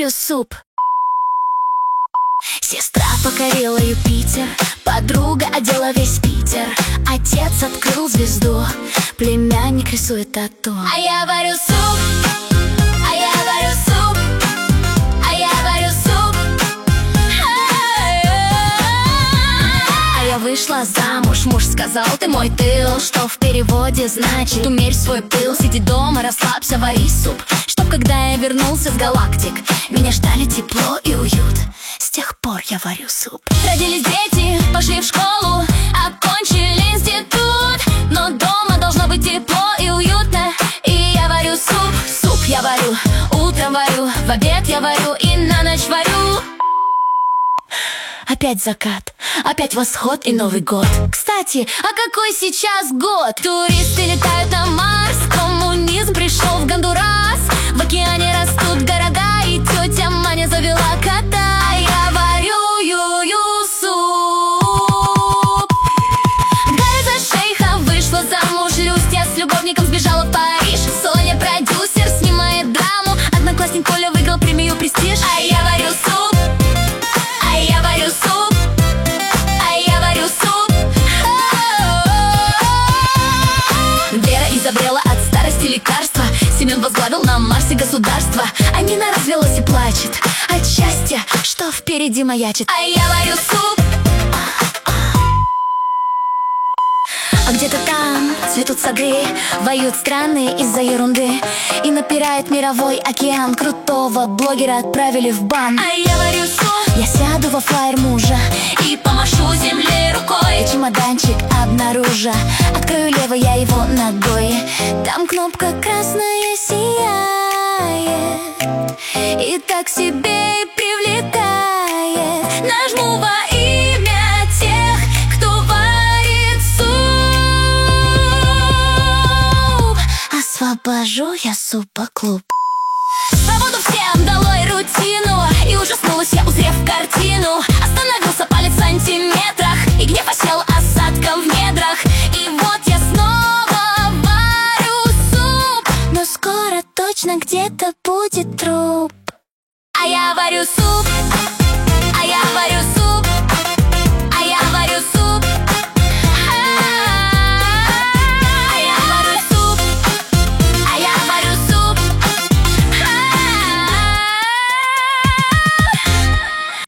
варю суп. Сестра покорила Юпитер, подруга одела весь Питер, отец открыл звезду, племянник рисует тату. А я варю суп, а я варю суп, а я варю суп. А я вышла замуж, муж сказал: ты мой тыл, что в переводе значит: умерь свой пыл, сиди дома, расслабься, вари суп, чтоб когда я вернулся с галактик, меня ждали тепло и уют. С тех пор я варю суп. Родились дети, пошли в школу, окончили институт, но дома должно быть тепло и уютно. И я варю суп, суп я варю, утром варю, в обед я варю и на ночь варю. Опять закат, опять восход и Новый год. Кстати, а какой сейчас год? Туристы летают на Марс, коммунизм пришел в Гондурас, в океане растут города, и тетя Маня завела кота. А я варю суп. Галя за шейха вышла замуж, Люстья с любовником сбежала в Париж, Соня продюсер снимает драму, одноклассник Коля выиграл премию «Престиж». А я варю суп, а я варю суп, а я варю суп. Вера изобрела от старости лекарства, Семен возглавил на Марсе государство, а Нина развелась и плачет от счастья, что впереди маячит. А я варю суп. А где-то там цветут сады, воют страны из-за ерунды, и напирает мировой океан, крутого блогера отправили в бан. А я варю суп. Я сяду во флайер мужа и помашу земле рукой, и чемоданчик обнаружа, открою левый я его ногой, там кнопка красная сияет и так себе и привлекает. Нажму во имя тех, кто варит суп, освобожу я супа-клуб. Свободу всем, долой рутину, и ужаснулась я, узрев картину. Остановился палец в сантиметрах, и гнев осел осадком в недрах. И вот я снова варю суп, но скоро точно где-то будет труп. А я варю суп.